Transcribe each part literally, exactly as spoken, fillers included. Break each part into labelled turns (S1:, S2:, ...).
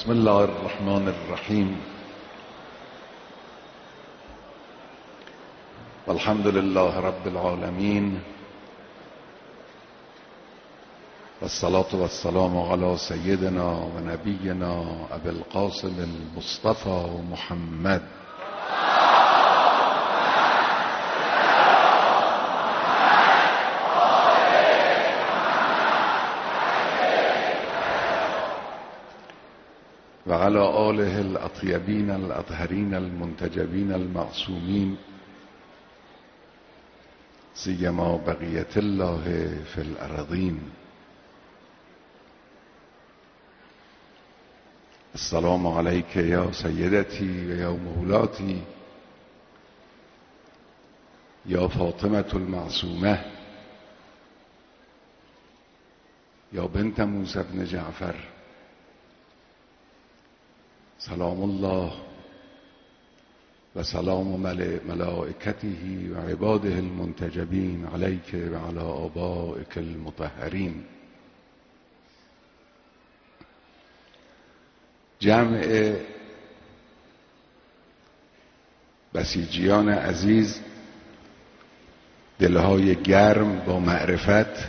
S1: بسم الله الرحمن الرحیم والحمد لله رب العالمین والصلاة والسلام على سیدنا و نبینا ابی القاسم المصطفى محمد و علی آله الاطیبین الاطهرین المنتجبین المعصومین سیما بقیت الله فی الارضین. السلام علیک یا سیدتی و یا مولاتی یا فاطمة المعصومه یا بنت موسی بن جعفر، سلام الله و سلام ملائکته و عباده المنتجبین علیک و علی آبائک المطهرین. جمع بسیجیان عزیز، دلهای گرم با معرفت،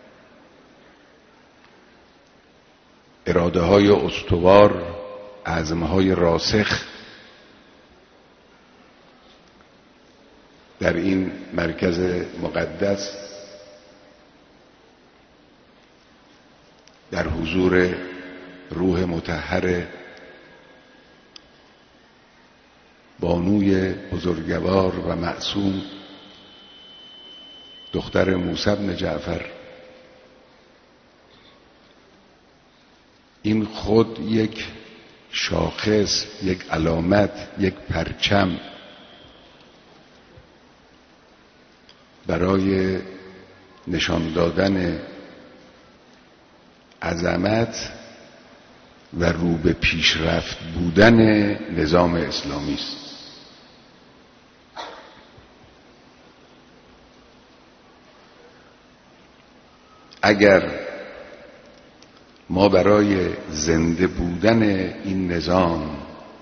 S1: اراده های استوار، عزمهای راسخ در این مرکز مقدس در حضور روح مطهر بانوی بزرگوار و معصوم دختر موسی بن جعفر، این خود یک شاخص، یک علامت، یک پرچم برای نشان دادن عظمت و رو به پیشرفت بودن نظام اسلامی است. اگر ما برای زنده بودن این نظام،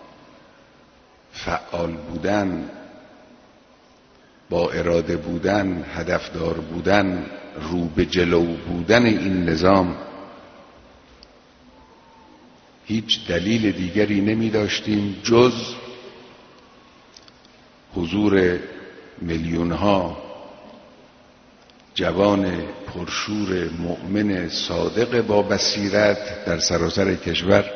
S1: فعال بودن، با اراده بودن، هدفدار بودن، رو به جلو بودن این نظام هیچ دلیل دیگری نمی داشتیم جز حضور میلیون ها جوان پرشور مؤمن صادق با بصیرت در سراسر کشور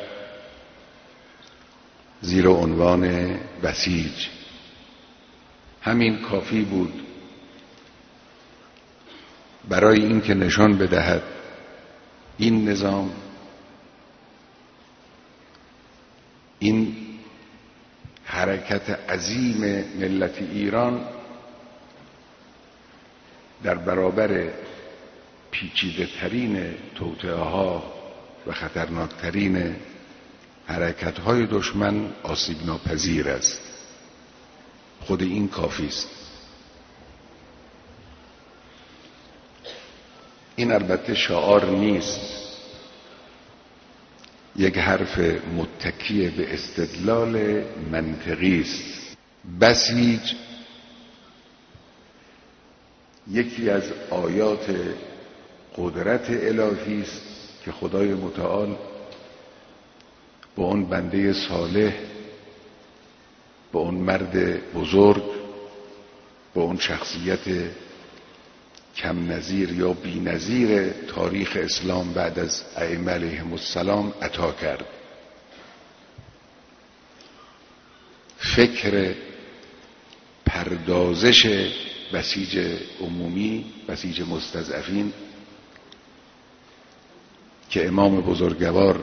S1: زیر عنوان بسیج. همین کافی بود برای اینکه نشان بدهد این نظام، این حرکت عظیم ملت ایران در برابر پیچیده ترین توطئه ها و خطرناک ترین حرکت های دشمن آسیب ناپذیر است. خود این کافی است. این البته شعار نیست، یک حرف متکی به استدلال منطقی است. بسیج یکی از آیات قدرت الهی است که خدای متعال با اون بنده صالح، با اون مرد بزرگ، با اون شخصیت کم نظیر یا بی نظیر تاریخ اسلام بعد از ائمه علیهم السلام عطا کرد. فکر پردازش بسیج عمومی، بسیج مستضعفین که امام بزرگوار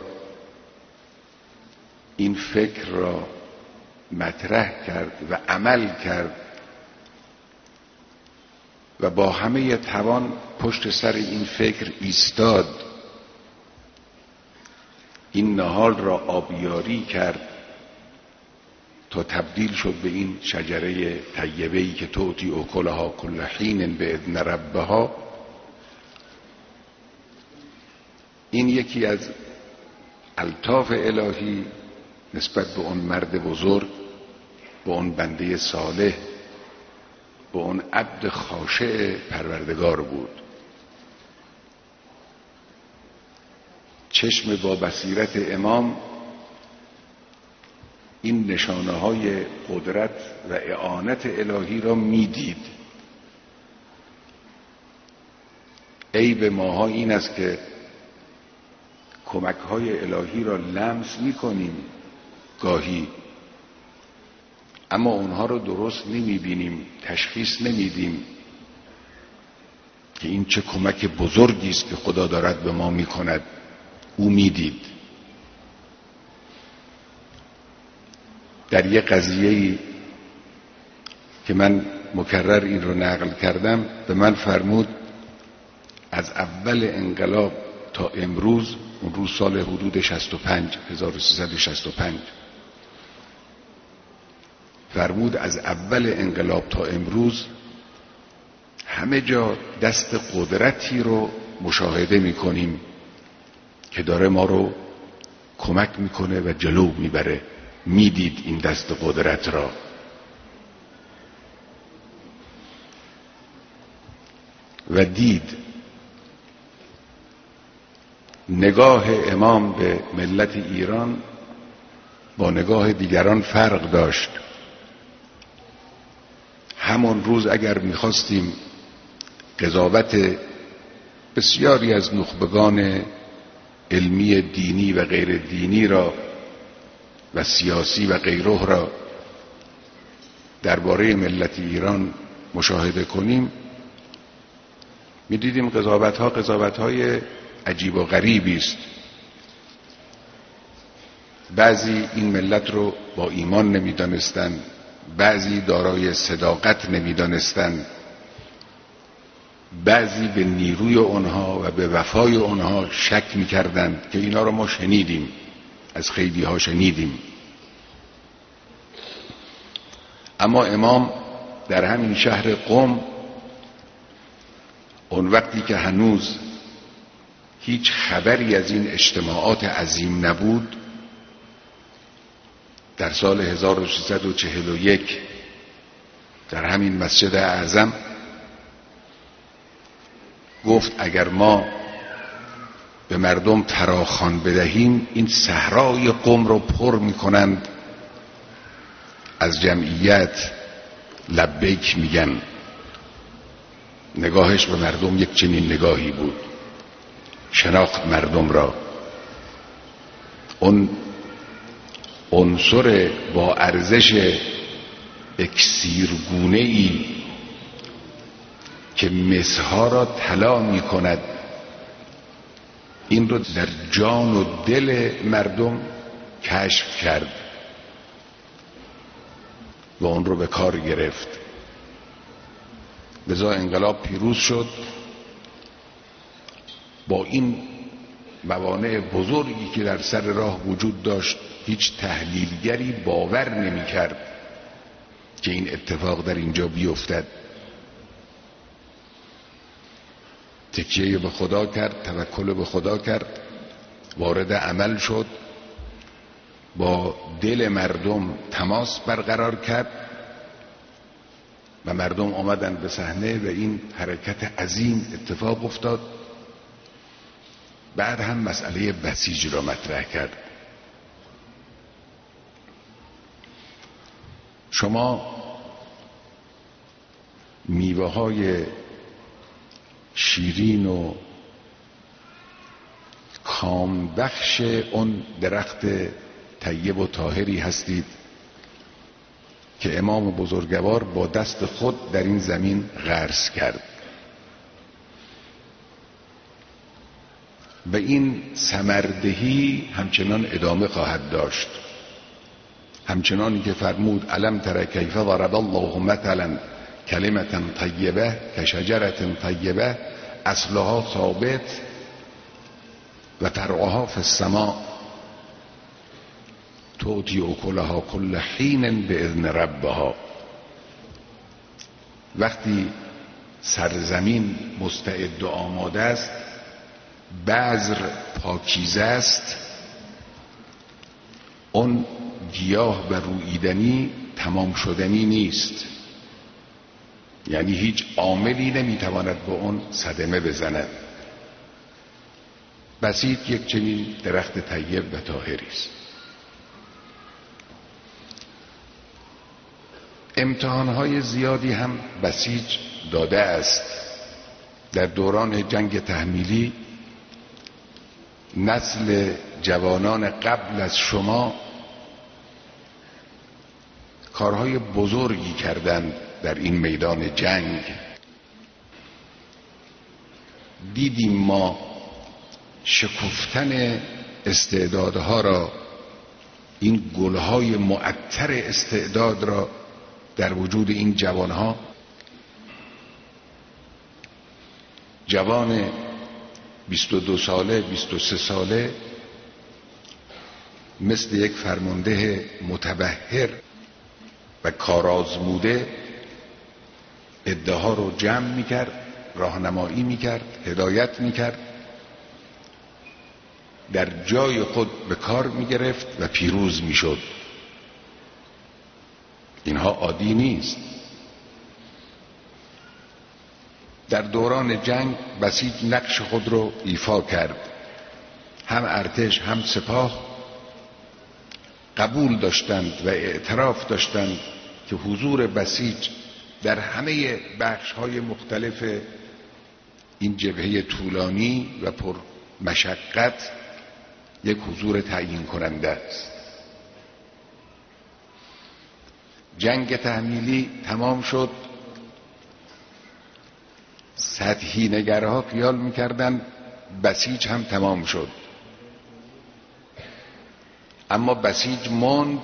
S1: این فکر را مطرح کرد و عمل کرد و با همه توان پشت سر این فکر ایستاد، این نهال را آبیاری کرد تا تبدیل شد به این شجره طیبه‌ای که توتی اکلها کل حین باذن ربها. این یکی از الطاف الهی نسبت به اون مرد بزرگ، به اون بنده صالح، به اون عبد خاشع پروردگار بود. چشم با بصیرت امام این نشانه های قدرت و اعانت الهی را میدید. عیب ماها این است که کمک های الهی را لمس میکنیم گاهی، اما اونها رو درست نمیبینیم، تشخیص نمیدیم که این چه کمک بزرگی است که خدا دارد به ما میکند. او میدید. در یک قضیه‌ای که من مکرر این رو نقل کردم به من فرمود از اول انقلاب تا امروز، اون روز سال حدود شصت و پنج هزار و سیصد و شصت و پنج، فرمود از اول انقلاب تا امروز همه جا دست قدرتی رو مشاهده میکنیم که داره ما رو کمک میکنه و جلو میبره. میدید این دست قدرت را. و دید. نگاه امام به ملت ایران با نگاه دیگران فرق داشت. همون روز اگر میخواستیم قضاوت بسیاری از نخبگان علمی دینی و غیر دینی را و سیاسی و غیره را درباره ملت ایران مشاهده کنیم، می‌دیدیم قضاوت‌ها قضاوت‌های عجیب و غریبی است. بعضی این ملت رو با ایمان نمی‌دانستند، بعضی دارای صداقت نمی‌دانستند، بعضی به نیروی آنها و به وفای آنها شک می‌کردند که اینا رو ما شنیدیم، از خیلی ها شنیدیم. اما امام در همین شهر قم، اون وقتی که هنوز هیچ خبری از این اجتماعات عظیم نبود، در سال هزار و سیصد و چهل و یک در همین مسجد اعظم گفت اگر ما به مردم فراخوان بدهیم این صحرای قم رو پر میکنند، از جمعیت لبیک میگن. نگاهش به مردم یک چنین نگاهی بود، شناخت مردم را. اون عنصر با ارزش اکسیرگونه‌ای که مسها را طلا میکند، این رو در جان و دل مردم کشف کرد و اون رو به کار گرفت. لذا انقلاب پیروز شد. با این موانع بزرگی که در سر راه وجود داشت، هیچ تحلیلگری باور نمی کرد که این اتفاق در اینجا بیفتد. تکیه به خدا کرد، توکل به خدا کرد، وارد عمل شد، با دل مردم تماس برقرار کرد و مردم آمدند به صحنه و این حرکت عظیم اتفاق افتاد. بعد هم مسئله بسیج را مطرح کرد. شما میوه های شیرین و کامبخش اون درخت طیب و طاهری هستید که امام بزرگوار با دست خود در این زمین غرس کرد و این ثمردهی همچنان ادامه خواهد داشت. همچنانی که فرمود الم تر کیف ضرب الله مثلا کلمة طیبه کشجرة طیبه اصلها ثابت و فرعها فی السماء تؤتی اکلها کل حین باذن ربها. وقتی سرزمین مستعد و آماده است، بذر پاکیزه است، اون گیاه و روییدنی تمام شدنی نیست، یعنی هیچ عاملی نمیتواند به اون صدمه بزند. بسیج یک چنین درخت طیب و طاهری است. امتحانهای زیادی هم بسیج داده است. در دوران جنگ تحمیلی نسل جوانان قبل از شما کارهای بزرگی کردند در این میدان جنگ. دیدیم ما شکفتن استعدادها را، این گلهای معطر استعداد را در وجود این جوانها. جوان بیست و دو ساله، بیست و سه ساله مثل یک فرمانده متبحر و کارآزموده ادعاها رو جمع میکرد، راهنمایی میکرد، هدایت میکرد، در جای خود به کار میگرفت و پیروز میشد. اینها عادی نیست. در دوران جنگ بسیج نقش خود رو ایفا کرد. هم ارتش هم سپاه قبول داشتند و اعتراف داشتند که حضور بسیج در همه بخش‌های مختلف این جبهه طولانی و پر مشقت یک حضور تعیین کننده است. جنگ تحمیلی تمام شد. سطحی نگرها خیال میکردن بسیج هم تمام شد، اما بسیج ماند،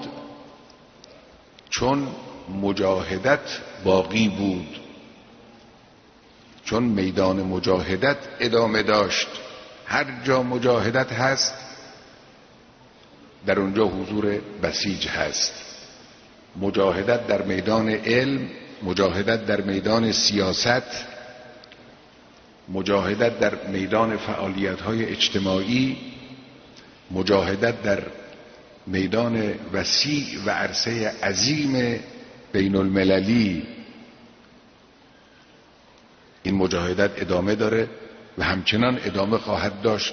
S1: چون مجاهدت باقی بود، چون میدان مجاهدت ادامه داشت. هر جا مجاهدت هست در اونجا حضور بسیج هست. مجاهدت در میدان علم، مجاهدت در میدان سیاست، مجاهدت در میدان فعالیت‌های اجتماعی، مجاهدت در میدان وسیع و عرصه عظیم بین المللی، این مجاهدت ادامه داره و همچنان ادامه خواهد داشت.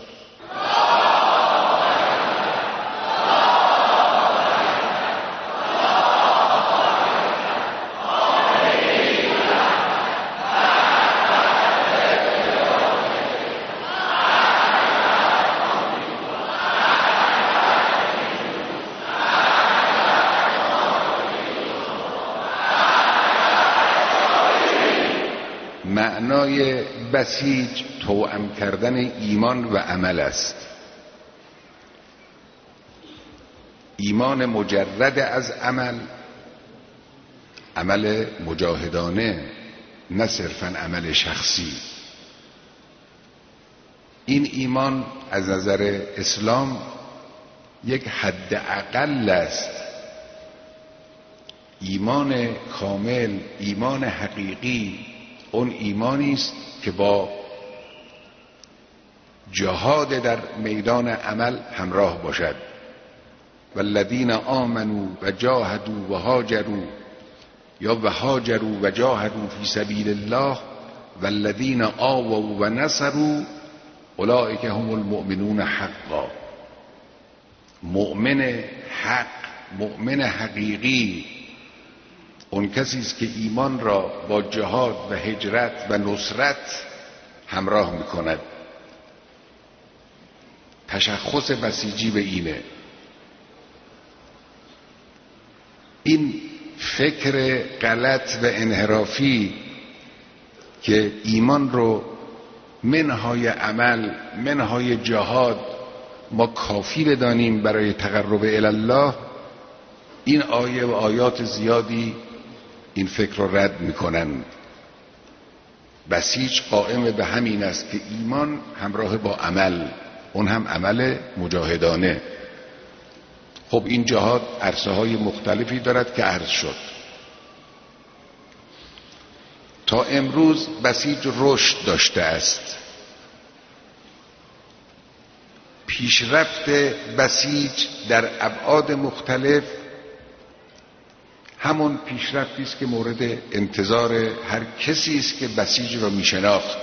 S1: معنای بسیج توأم کردن ایمان و عمل است. ایمان مجرد از عمل، عمل مجاهدانه، نه صرفاً عمل شخصی. این ایمان از نظر اسلام یک حد اقل است. ایمان کامل، ایمان حقیقی، اون ایمانی است که با جهاد در میدان عمل همراه باشد. والذین آمنوا و جاهدوا و هاجروا یا و هاجروا و جاهدوا فی سبیل الله والذین آووا و نصروا اولئک هم المؤمنون حقا. مؤمن حق، مؤمن حقیقی اون کسی است که ایمان را با جهاد و هجرت و نصرت همراه میکند. تشخص بسیجی به اینه. این فکر غلط و انحرافی که ایمان رو منهای عمل، منهای جهاد ما کافی بدانیم برای تقرب الی الله، این آیه و آیات زیادی این فکر رو رد میکنن. بسیج قائم به همین است که ایمان همراه با عمل، اون هم عمل مجاهدانه. خب این جهاد عرصه های مختلفی دارد که عرض شد. تا امروز بسیج رشد داشته است. پیشرفت بسیج در ابعاد مختلف همون پیشرفتی است که مورد انتظار هر کسی است که بسیج را میشناخت.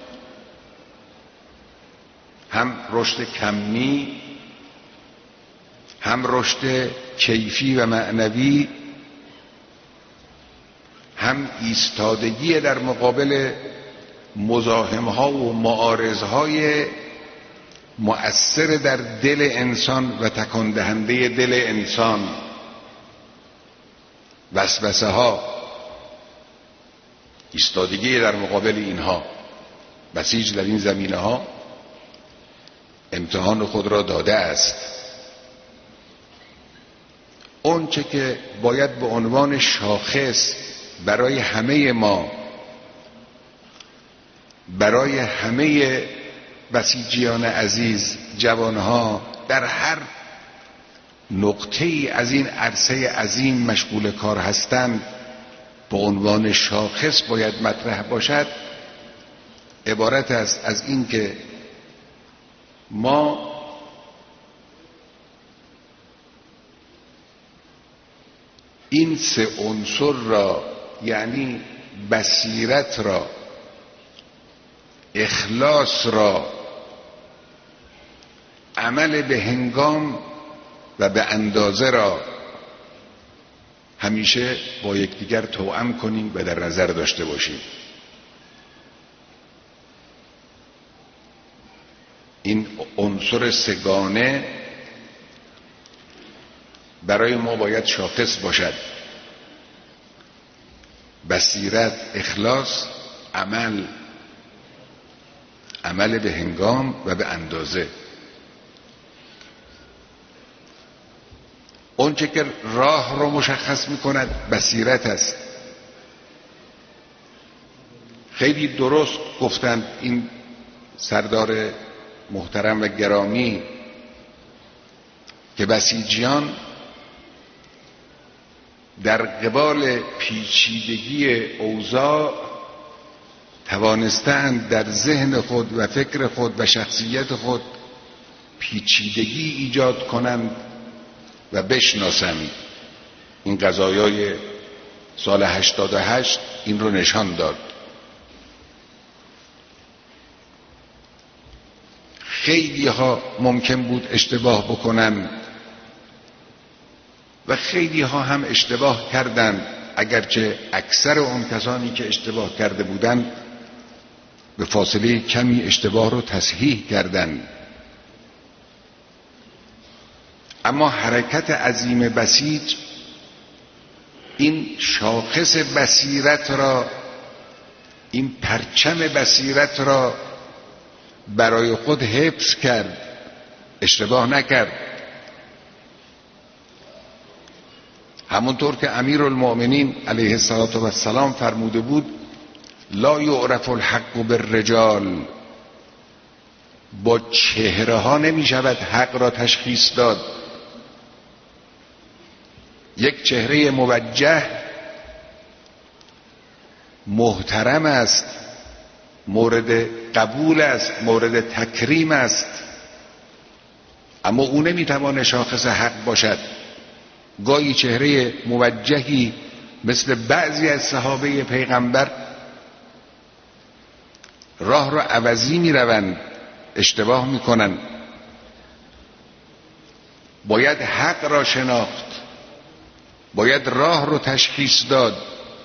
S1: هم رشد کمی، هم رشد کیفی و معنوی، هم ایستادگی در مقابل مزاحم‌ها و معارضهای مؤثر در دل انسان و تکان دهنده دل انسان، وسوسه ها، ایستادگی در مقابل اینها. بسیج در این زمینه ها امتحان خود را داده است. اون چه که باید به عنوان شاخص برای همه ما، برای همه بسیجیان عزیز، جوانها در هر نقطه ای از این عرصه عظیم مشغول کار هستند، به عنوان شاخص باید مطرح باشد، عبارت است از این که ما این سه عنصر را، یعنی بصیرت را، اخلاص را، عمل به هنگام و به اندازه را همیشه با یکدیگر توأم کنیم و در نظر داشته باشیم. این عنصر سگانه برای ما باید شاخص باشد: بصیرت، اخلاص، عمل، عمل به هنگام و به اندازه. اون چه که راه رو مشخص میکند بصیرت است. خیلی درست گفتند این سردار محترم و گرامی که بسیجیان در قبال پیچیدگی اوضاع توانستند در ذهن خود و فکر خود و شخصیت خود پیچیدگی ایجاد کنند و بشناسند. این قضایای سال هشتاد و هشت این رو نشان داد. خیلی ها ممکن بود اشتباه بکنن و خیلی ها هم اشتباه کردند، اگرچه اکثر اون کسانی که اشتباه کرده بودند به فاصله کمی اشتباه رو تصحیح کردند. اما حرکت عظیم بسیج این شاخص بصیرت را، این پرچم بصیرت را برای خود حفظ کرد، اشتباه نکرد. همونطور که امیرالمؤمنین علیه السلام فرموده بود: لا یعرف الحق بالرجال، با چهره ها نمی شود حق را تشخیص داد. یک چهره موجه محترم است، مورد قبول است، مورد تکریم است، اما او نمیتواند شاخص حق باشد. گاهی چهره موجهی مثل بعضی از صحابه پیغمبر راه را عوضی میروند، اشتباه میکنند. باید حق را شناخت، باید راه رو تشخیص داد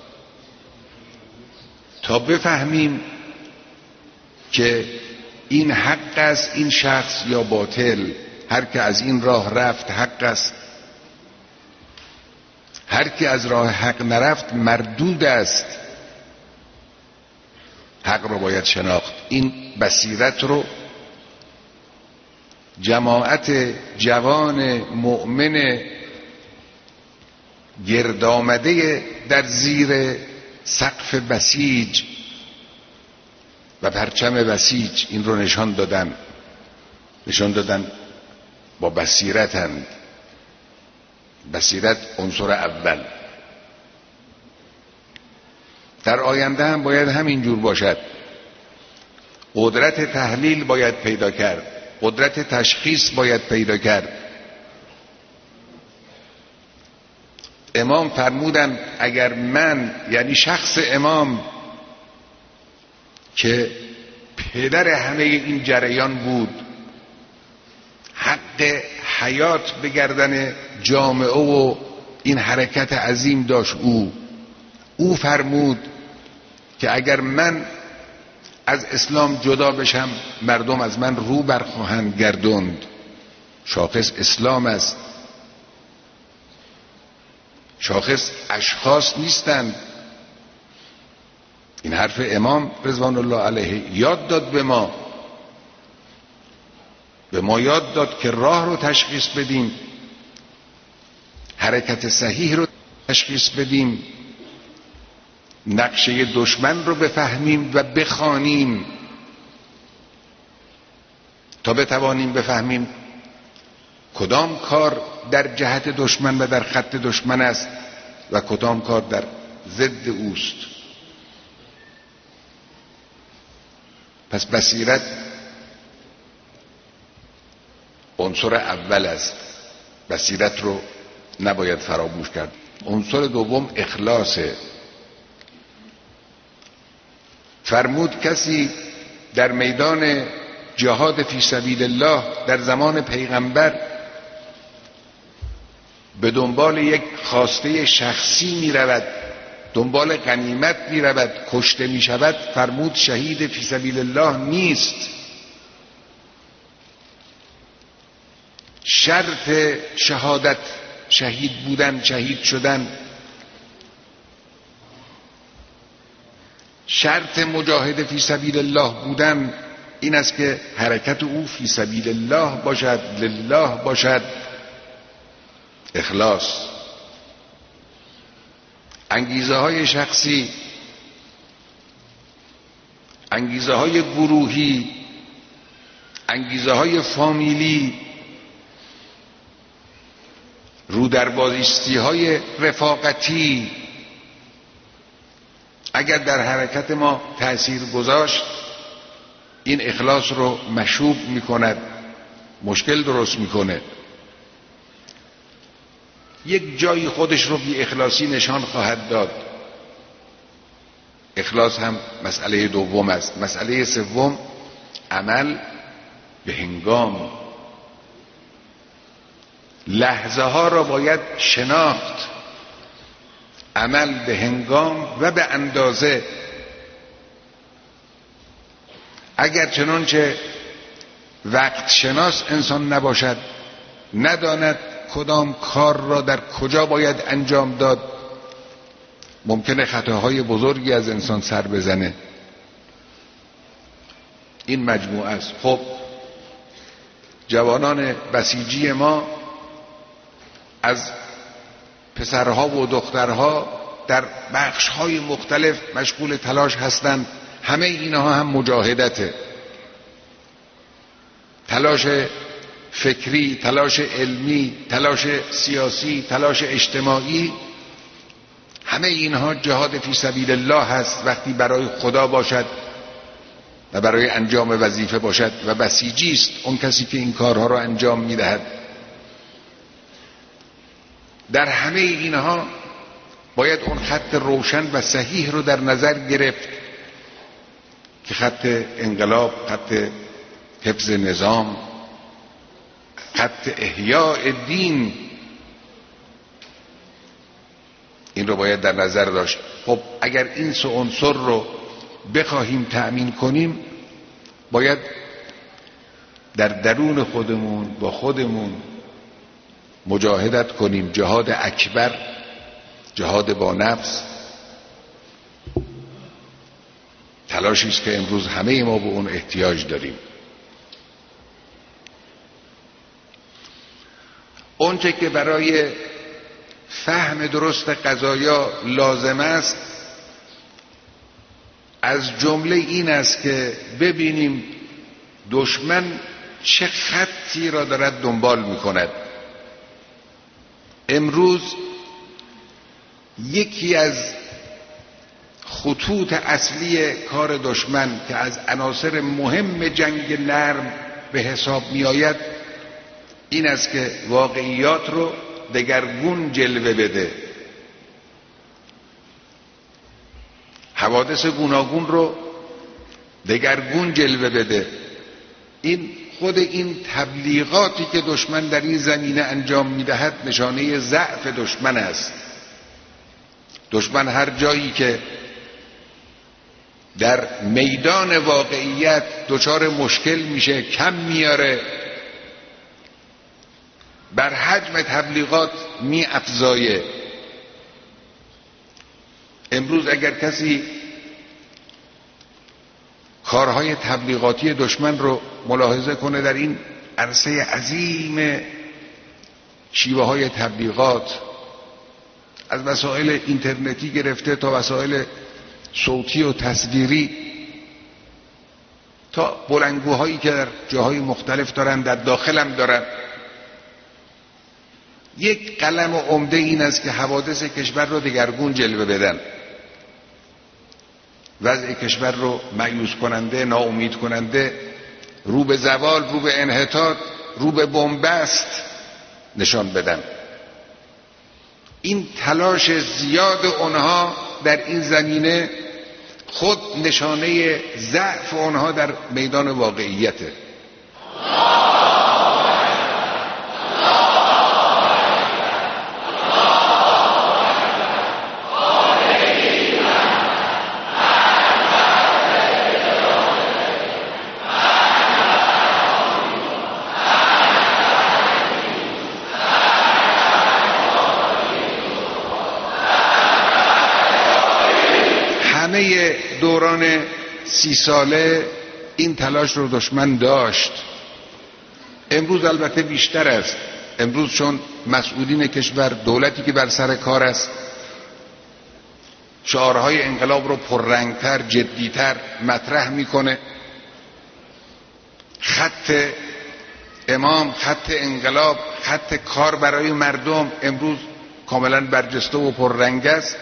S1: تا بفهمیم که این حق است، این شخص یا باطل. هر که از این راه رفت حق است، هر که از راه حق نرفت مردود است. حق رو باید شناخت. این بصیرت رو جماعت جوان مؤمن گرد آمده در زیر سقف بسیج و پرچم بسیج این رو نشان دادن، نشان دادن با بصیرتند. بصیرت عنصر اول. در آینده هم باید همین جور باشد. قدرت تحلیل باید پیدا کرد، قدرت تشخیص باید پیدا کرد. امام فرمودن اگر من، یعنی شخص امام که پدر همه این جریان بود، حق حیات به گردن جامعه و این حرکت عظیم داشت، او او فرمود که اگر من از اسلام جدا بشم مردم از من رو برخواهند گردوند. شاخص اسلام است، شاخص اشخاص نیستند. این حرف امام رضوان الله علیه یاد داد به ما به ما یاد داد که راه رو تشخیص بدیم، حرکت صحیح رو تشخیص بدیم، نقشه دشمن رو بفهمیم و بخوانیم تا بتوانیم بفهمیم کدام کار در جهت دشمن و در خط دشمن است و کدام کار در ضد اوست. پس بصیرت عنصر اول است، بصیرت رو نباید فراموش کرد. عنصر دوم اخلاصه. فرمود کسی در میدان جهاد فی سبیل الله در زمان پیغمبر به دنبال یک خواسته شخصی می رود، دنبال غنیمت می رود، کشته می شود، فرمود شهید فی سبیل الله نیست. شرط شهادت، شهید بودن، شهید شدن، شرط مجاهد فی سبیل الله بودن این است که حرکت او فی سبیل الله باشد، لله باشد. اخلاص. انگیزه های شخصی، انگیزه های گروهی، انگیزه های فامیلی، رودربازیستی های رفاقتی اگر در حرکت ما تأثیر گذاشت، این اخلاص رو مشوب میکند، مشکل درست میکنه. یک جایی خودش رو بی اخلاصی نشان خواهد داد. اخلاص هم مسئله دوم است. مسئله سوم عمل به هنگام. لحظه ها را باید شناخت. عمل به هنگام و به اندازه. اگر چنانچه وقت شناس انسان نباشد، نداند کدام کار را در کجا باید انجام داد، ممکنه خطاهای بزرگی از انسان سر بزنه. این مجموعه است. خب جوانان بسیجی ما از پسرها و دخترها در بخش‌های مختلف مشغول تلاش هستند. همه اینها هم مجاهدته. تلاش فکری، تلاش علمی، تلاش سیاسی، تلاش اجتماعی، همه اینها جهاد فی سبیل الله هست وقتی برای خدا باشد و برای انجام وظیفه باشد. و بسیجی است اون کسی که این کارها را انجام میدهد. در همه اینها باید اون خط روشن و صحیح رو در نظر گرفت که خط انقلاب، خط حفظ نظام، خط احیاء دین، این رو باید در نظر داشت. خب اگر این سه عنصر رو بخواهیم تأمین کنیم، باید در درون خودمون با خودمون مجاهدت کنیم. جهاد اکبر، جهاد با نفس، تلاشی است که امروز همه ما به اون احتیاج داریم. اونچه که برای فهم درست قضایا لازم است از جمله این است که ببینیم دشمن چه خطی را دارد دنبال می کند. امروز یکی از خطوط اصلی کار دشمن که از عناصر مهم جنگ نرم به حساب می آید این است که واقعیات رو دگرگون جلوه بده، حوادث گوناگون رو دگرگون جلوه بده. این خود این تبلیغاتی که دشمن در این زمینه انجام میدهد نشانه ضعف دشمن است. دشمن هر جایی که در میدان واقعیت دچار مشکل میشه، کم میاره، بر حجم تبلیغات می افزایه. امروز اگر کسی کارهای تبلیغاتی دشمن رو ملاحظه کنه در این عرصه عظیم شیوه های تبلیغات، از وسایل اینترنتی گرفته تا وسایل صوتی و تصویری تا بلندگوهایی که در جاهای مختلف دارن، در داخل هم دارن، یک قلم عمده این است که حوادث کشور رو دگرگون جلوه بدن، وضع کشور رو مایوس کننده، ناامید کننده، رو به زوال، رو به انحطاط، رو به بنبست نشان بدن. این تلاش زیاد اونها در این زمینه خود نشانه ضعف اونها در میدان واقعیته. همه دوران سی ساله این تلاش رو دشمن داشت. امروز البته بیشتر است. امروز چون مسئولین کشور، دولتی که بر سر کار است، شعارهای انقلاب رو پررنگتر، جدیتر مطرح میکنه. خط امام، خط انقلاب، خط کار برای مردم امروز کاملا برجسته و پررنگ است.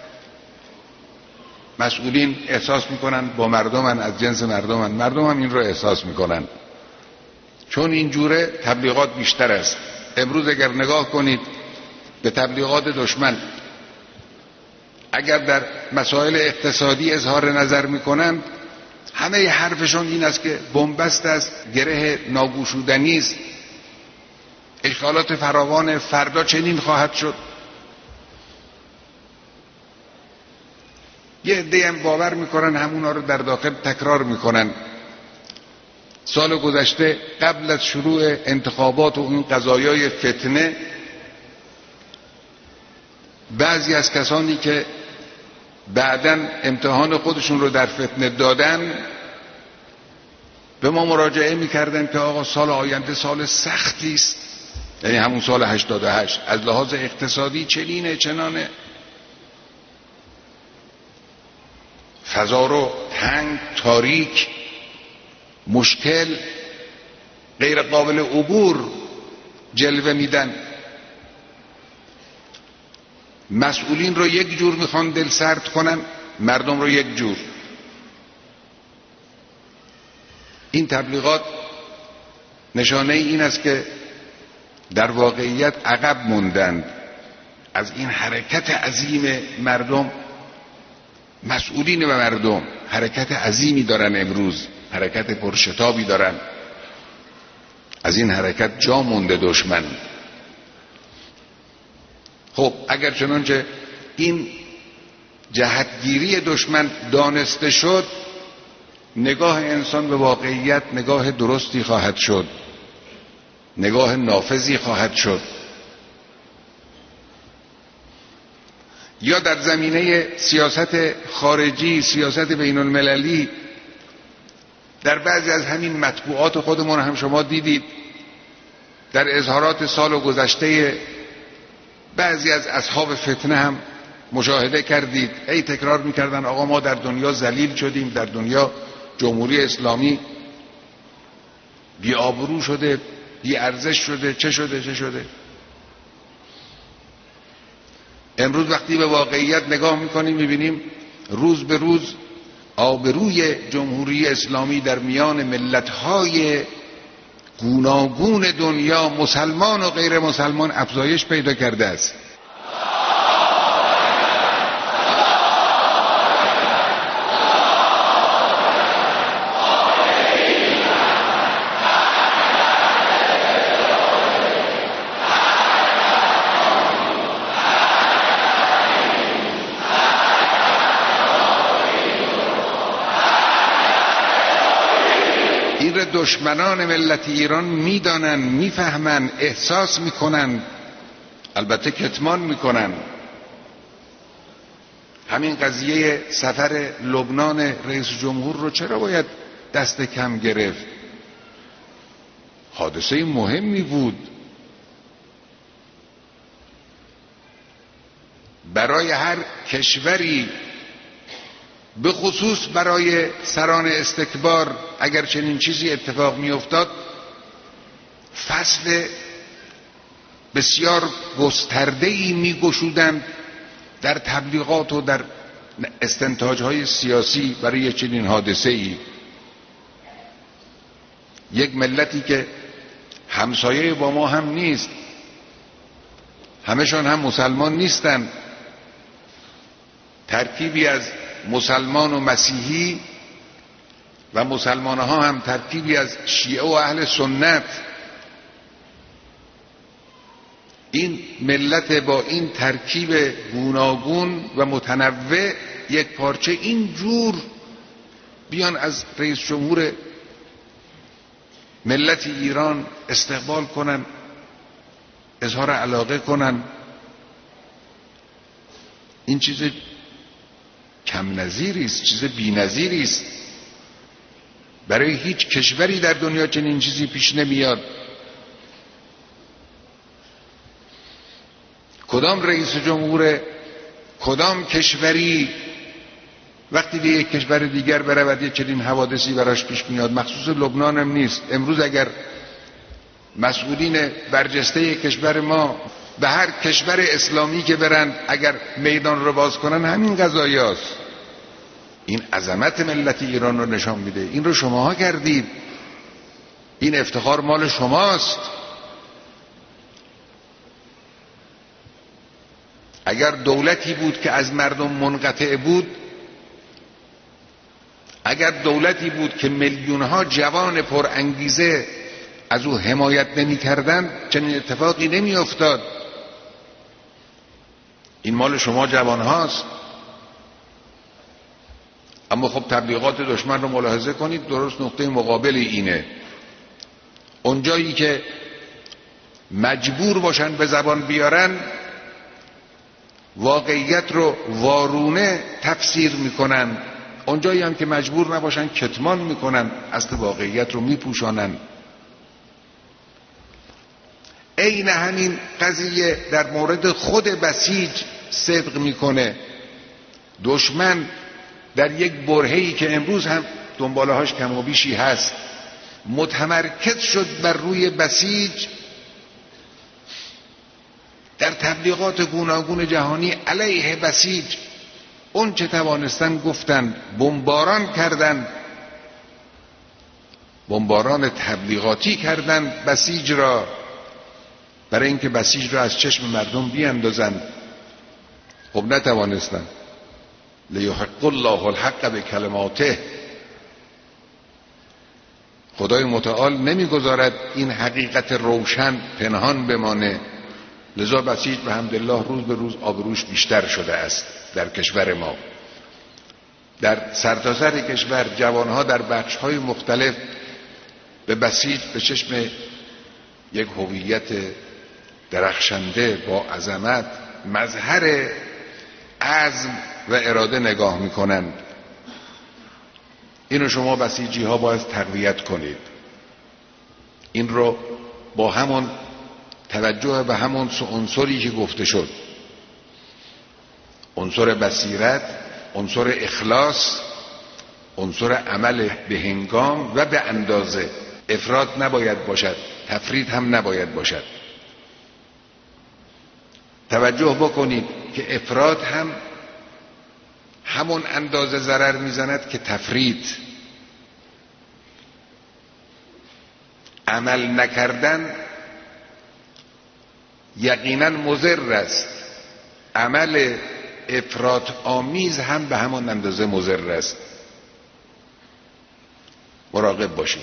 S1: مسئولین احساس میکنن با مردمن، از جنس مردمن، مردم هم این رو احساس میکنن. چون اینجوره تبلیغات بیشتر است. امروز اگر نگاه کنید به تبلیغات دشمن، اگر در مسائل اقتصادی اظهار نظر میکنن، همه حرفشون این است که بنبست است، گره ناگشودنی است، اشکالات فراوان، فردا چنین خواهد شد. یه عده هم باور میکنن، همونا رو در داخل تکرار میکنن. سال گذشته قبل از شروع انتخابات و این قضایای فتنه، بعضی از کسانی که بعداً امتحان خودشون رو در فتنه دادن به ما مراجعه میکردن که آقا سال آینده سال سختی است، یعنی همون سال هشتاد و هشت، از لحاظ اقتصادی چنینه چنانه، فضا رو تنگ، تاریک، مشکل، غیر قابل عبور جلوه میدن. مسئولین رو یک جور میخوان دل سرد کنن، مردم رو یک جور. این تبلیغات نشانه این است که در واقعیت عقب موندند از این حرکت عظیم مردم. مسئولین و مردم حرکت عظیمی دارن، امروز حرکت پرشتابی دارن. از این حرکت جا مونده دشمن. خب اگر چنانچه این جهتگیری دشمن دانسته شد، نگاه انسان به واقعیت نگاه درستی خواهد شد، نگاه نافذی خواهد شد. یا در زمینه سیاست خارجی، سیاست بین المللی، در بعضی از همین مطبوعات خودمون هم شما دیدید، در اظهارات سال گذشته بعضی از اصحاب فتنه هم مشاهده کردید، ای تکرار میکردن آقا ما در دنیا ذلیل شدیم، در دنیا جمهوری اسلامی بی آبرو شده، بی ارزش شده، چه شده چه شده. امروز وقتی به واقعیت نگاه میکنیم میبینیم روز به روز آبروی جمهوری اسلامی در میان ملت‌های گوناگون دنیا، مسلمان و غیر مسلمان، افزایش پیدا کرده است. این را دشمنان ملت ایران میدانن، میفهمن، احساس میکنن، البته کتمان میکنن. همین قضیه سفر لبنان رئیس جمهور رو چرا باید دست کم گرفت؟ حادثه مهمی بود برای هر کشوری، به خصوص برای سران استکبار. اگر چنین چیزی اتفاق می افتاد، فصل بسیار گسترده‌ای می گشودند در تبلیغات و در استنتاج‌های سیاسی برای چنین حادثه‌ای. یک ملتی که همسایه با ما هم نیست، همشان هم مسلمان نیستند، ترکیبی از مسلمان و مسیحی و مسلمان ها هم ترکیبی از شیعه و اهل سنت. این ملت با این ترکیب گوناگون و متنوع یک پارچه اینجور بیان از رئیس جمهور ملت ایران استقبال کنن، اظهار علاقه کنن، این چیز کم نظیری است، چیز بی نظیری است. برای هیچ کشوری در دنیا چنین چیزی پیش نمیاد. کدام رئیس جمهور کدام کشوری وقتی به یک کشور دیگر برود یک چنین حوادثی براش پیش میاد؟ مخصوص لبنان هم نیست. امروز اگر مسئولین برجسته کشور ما به هر کشور اسلامی که برند، اگر میدان رو باز کنن، همین قضایاست. این عظمت ملت ایران رو نشان میده. این رو شماها کردید، این افتخار مال شماست. اگر دولتی بود که از مردم منقطع بود، اگر دولتی بود که میلیونها جوان پر انگیزه از او حمایت نمی کردن، چنین اتفاقی نمی افتاد. این مال شما جوان هاست. اما خب تبلیغات دشمن رو ملاحظه کنید، درست نقطه مقابل اینه. اونجایی که مجبور باشن به زبان بیارن، واقعیت رو وارونه تفسیر میکنن. اونجایی هم که مجبور نباشن کتمان میکنن، اصل واقعیت رو میپوشانن. عین همین قضیه در مورد خود بسیج صدق میکنه. دشمن در یک برهه‌ای که امروز هم دنباله هاش کم و بیشی هست، متمرکز شد بر روی بسیج، در تبلیغات گوناگون جهانی علیه بسیج اون چه توانستن گفتن، بمباران کردن، بمباران تبلیغاتی کردن بسیج را، برای اینکه بسیج را از چشم مردم بیاندازند. خب نتوانستن. لیحق الله الحق بکلماته. خدای متعال نمیگذارد این حقیقت روشن پنهان بمانه. لذا بسیج به حمدالله روز به روز آبروش بیشتر شده است در کشور ما. در سرتاسر کشور جوانها در بخش‌های مختلف به بسیج به چشم یک هویت درخشنده با عظمت، مظهر عزم و اراده نگاه میکنند. اینو شما بسیجی ها باید تقویت کنید. این رو با همون توجه به همون عنصری که گفته شد، عنصر بصیرت، عنصر اخلاص، عنصر عمل به هنگام و به اندازه. افراط نباید باشد، تفرید هم نباید باشد. توجه بکنید که افراط هم همون اندازه ضرر میزند که تفرید. عمل نکردن یقینا مضر است، عمل افراط آمیز هم به همان اندازه مضر است. مراقب باشید.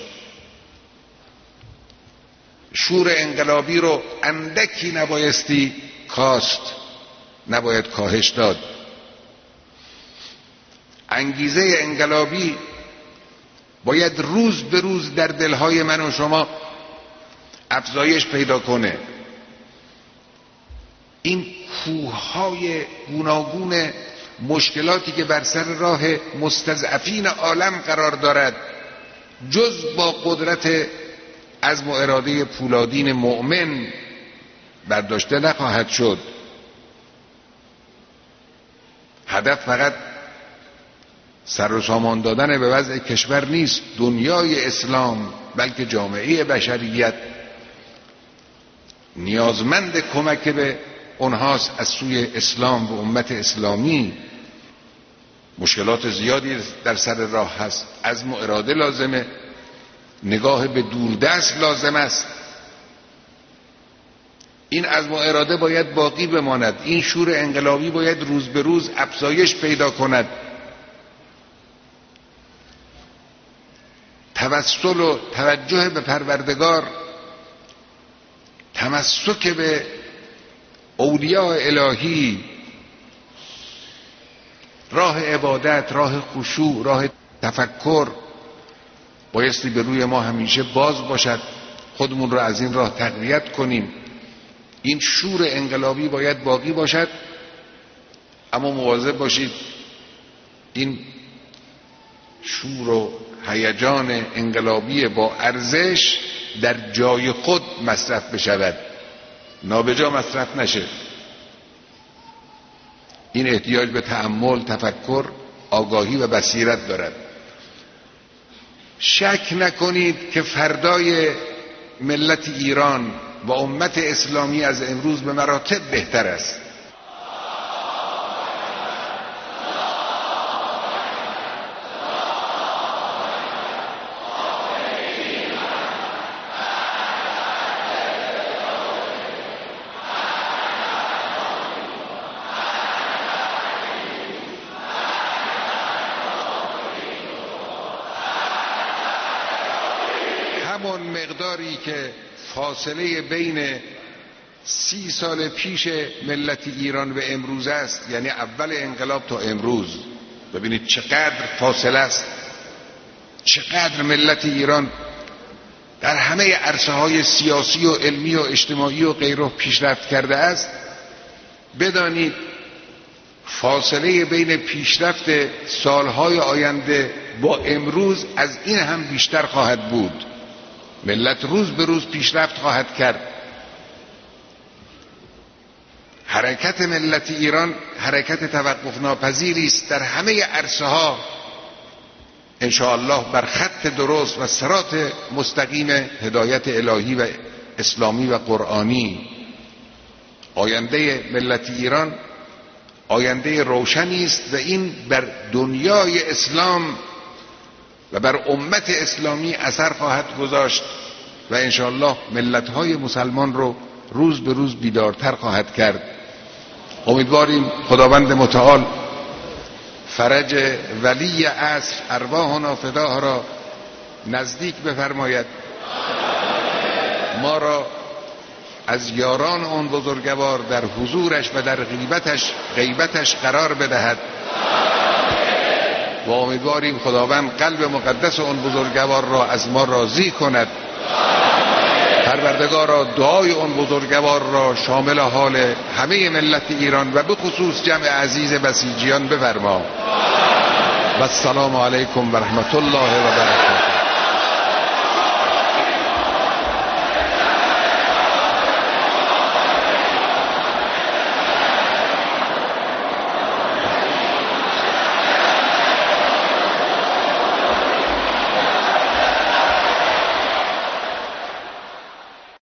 S1: شور انقلابی رو اندکی نبایستی کاست، نباید کاهش داد. انگیزه انقلابی باید روز به روز در دلهای من و شما افزایش پیدا کنه. این کوههای گوناگون مشکلاتی که بر سر راه مستضعفین عالم قرار دارد جز با قدرت عزم و اراده پولادین مؤمن برداشته نخواهد شد. هدف فقط سر و سامان دادن به وضع کشور نیست، دنیای اسلام بلکه جامعه بشریت نیازمند کمک به اونهاست از سوی اسلام و امت اسلامی. مشکلات زیادی در سر راه هست، عزم و اراده لازمه، نگاه به دوردست لازم است. این عزم و اراده باید باقی بماند، این شور انقلابی باید روز به روز افزایش پیدا کند. توسل و توجه به پروردگار، تمسک به اولیاء الهی، راه عبادت، راه خشوع، راه تفکر بایستی به روی ما همیشه باز باشد. خودمون رو از این راه تقویت کنیم. این شور انقلابی باید باقی باشد، اما مواظب باشید این شور و هیجان انقلابی با ارزش در جای خود مصرف بشود، نابجا مصرف نشه. این احتیاج به تأمل، تفکر، آگاهی و بصیرت دارد. شک نکنید که فردای ملت ایران و امت اسلامی از امروز به مراتب بهتر است. همون مقداری که فاصله بین سی سال پیش ملت ایران به امروز است، یعنی اول انقلاب تا امروز، ببینید چقدر فاصله است، چقدر ملت ایران در همه عرصه های سیاسی و علمی و اجتماعی و غیره پیشرفت کرده است. بدانید فاصله بین پیشرفت سالهای آینده با امروز از این هم بیشتر خواهد بود. ملت روز به روز پیشرفت خواهد کرد. حرکت ملت ایران حرکت توقف ناپذیری است در همه عرصه ها، ان شاء الله بر خط درست و صراط مستقیم هدایت الهی و اسلامی و قرآنی. آینده ملت ایران آینده روشنی است و این بر دنیای اسلام و بر امت اسلامی اثر خواهد گذاشت و انشاءالله ملت‌های مسلمان رو روز به روز بیدارتر خواهد کرد. امیدواریم خداوند متعال فرج ولی عصر ارواحنا فداها را نزدیک بفرماید، ما را از یاران آن بزرگوار در حضورش و در غیبتش غیبتش قرار بدهد و امیدواریم خداوند قلب مقدس آن بزرگوار را از ما راضی کند. پروردگارا دعای آن بزرگوار را شامل حال همه ملت ایران و به خصوص جمع عزیز بسیجیان بفرما. و السلام علیکم و رحمت الله و برکاته.